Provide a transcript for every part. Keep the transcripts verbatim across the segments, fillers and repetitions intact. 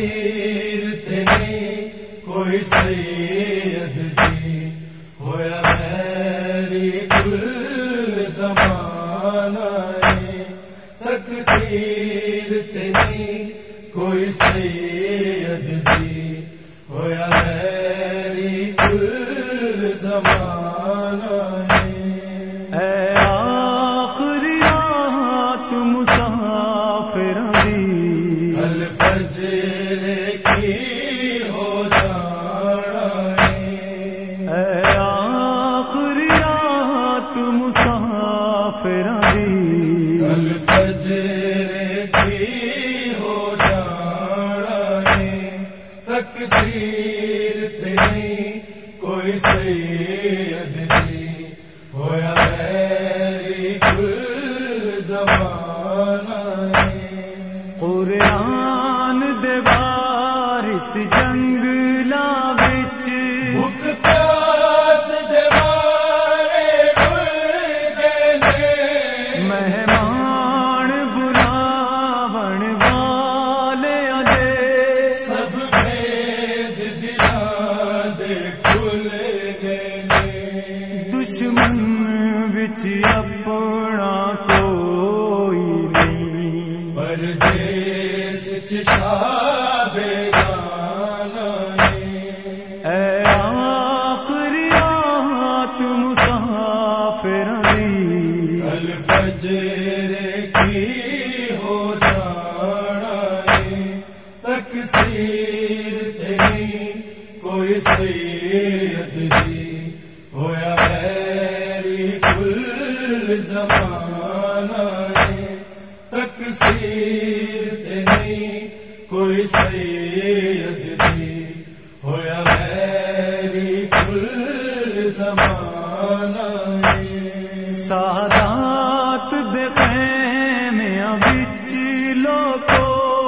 سیرت نہیں کوئی سید دی ہویا میری کل زمانہ ہے، تکسیرت نہیں کوئی سید دی ہویا میری کل زمانہ ہے۔ اے آخری رات مسافراں دی الفجر کی ہو جانا ہے، اے آخری رات مسافراں دی الفجر کی ہو جانا ہے، تکسیرت نہیں کوئی سید دی ہویا میری کل زمانہ ہے۔ قرآن دے وارث جنگلاں وچ بھوک پیاس دے مارے گل گئے، مہمان بلاون والیاں دے سب بھید دلاں دے کھل گئے، دشمن وچ اپنا کوئی نہیں، پردیس چ شاہ بیگانہ ہے۔ اے آخری رات مسافراں دی الفجر کی ہو جانا ہے، تکسیرت نہیں کوئی سید دی ہویا میری کل زمانہ ہے، تکسیرت نہیں کوئی سید دی ہویا میری کل زمانہ ہے۔ سادات دے خیمیاں وچ لوکو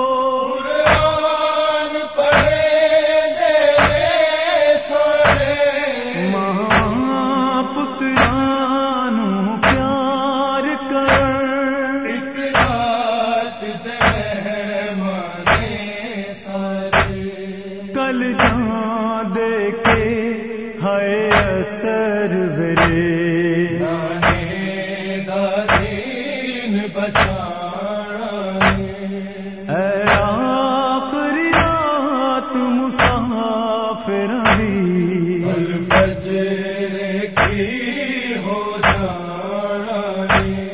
قرآن پڑھے دے سارے، ماں پتراں نوں پیار کرن، ایک رات دے مہمان سارے، کل جان دے کے ہائے اثر ویلے، نانے دا دین بچانا ہے۔ اے آخری رات مسافراں دی الفجر کی ہو جانا ہے،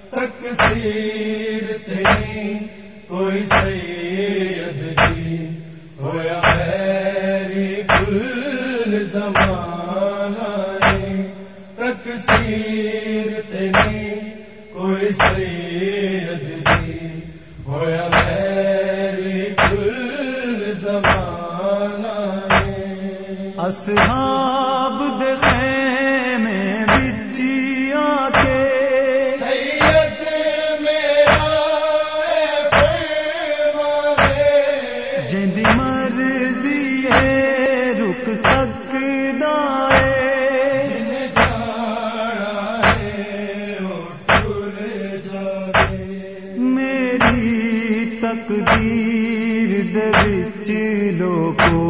تکسیرت نہیں کوئی سید دی ہویا میری کل زمانہ ہے، تکسیرت نہیں کوئی سید دی ہویا میری کل زمانہ ہے۔ اصحاب دے خیمے وچ آ کے سید میرا اے فرمانے، جندی مرضی ہے رک سکدا ہے، جن جانا ہے وہ ٹر جائے، میری تقدیر دے وچ لوکو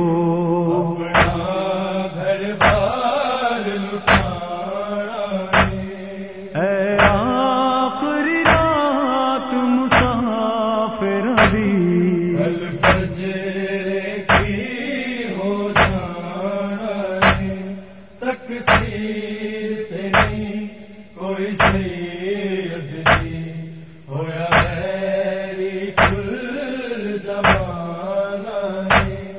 اپنا گھر بار لٹانا ہے۔ اے آخری رات مسافراں دی الفجر کی ہو جانا ہے، تکسیرت نہیں کوئی سید دی ہویا میری کل زمانہ ہے،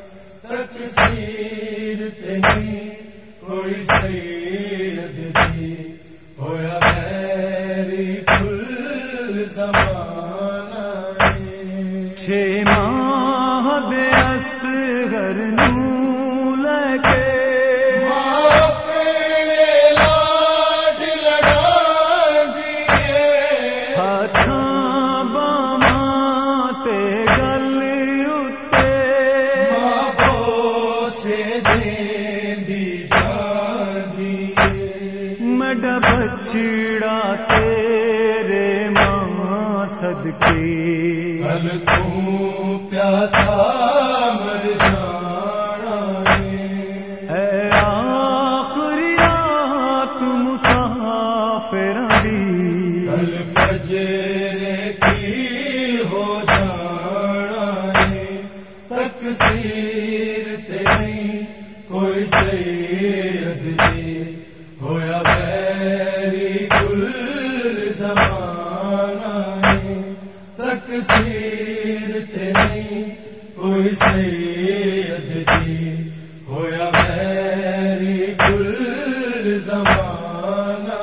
تکسیرت نہیں کوئی سید دی ہویا میری کل زمانہ ہے۔ چھ ماہ دے اصغر نوں لے کے ماں اپنے لاڈ لگا دیے، ہاتھاں باواں تے گل اُتے ماں کو سے دیندی جان دیے، میڈا بچڑا تیرے ماں صدقے کل تو پیاسا تے نہیں کوئی سید دی ہویا میری کل زمانہ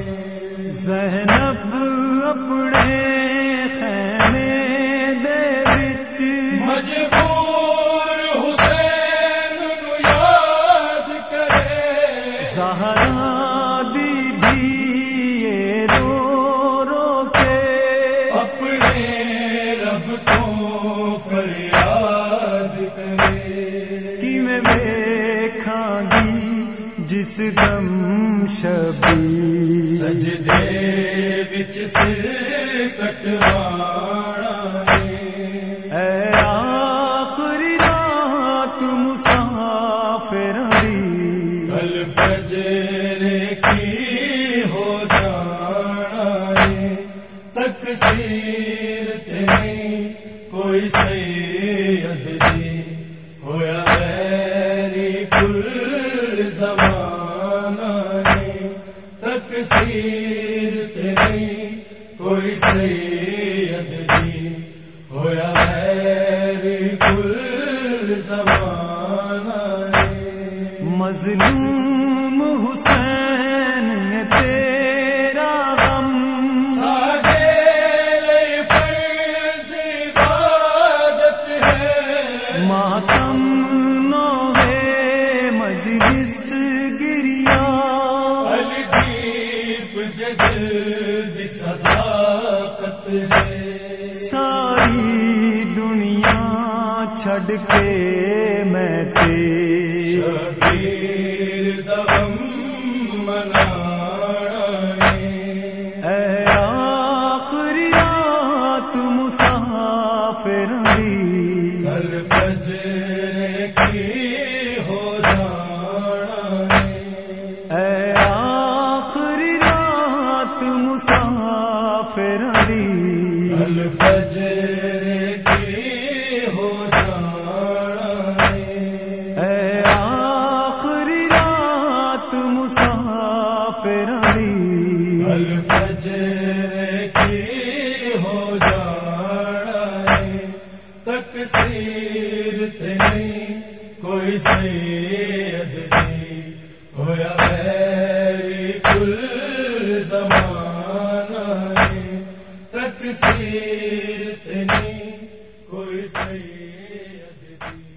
زینب اپنے خیمے دے وچ مجبور حسین نو یاد کرے زہرا دی بھی رو رو کے اپنے رب کو فریاد کرے کہ میں ویکھاں گی جس دم شبی سجدے وچ سر کٹوانا اے آخری رات مسافر دی کل فجر کی ہو جانا تقصیر تے نہیں کوئی سید دی ہویا میری کل زمانہ تقصیر تے نہیں کوئی سید دی ہویا میری کل زمانہ مظلوم حسین نے تیرا غم ساڈے لئی فرض عبادت ہے ماتم نوے مجلس گریا الدیپ جدل دی صداقت ہے ساری دنیا چھڈ کے میں تے شبیر دغم منانا اے آخری رات مسافر دی کل فجر کی ہو جانا اے آخری رات مسافر دی کل فجر کی ہو جانا اے آخری رات مسافر دی کل فجر کی ہو جانا تقصیر تے نہیں کوئی سید دی ہویا میری کل زمانہ تقصیر تے نہیں کوئی سید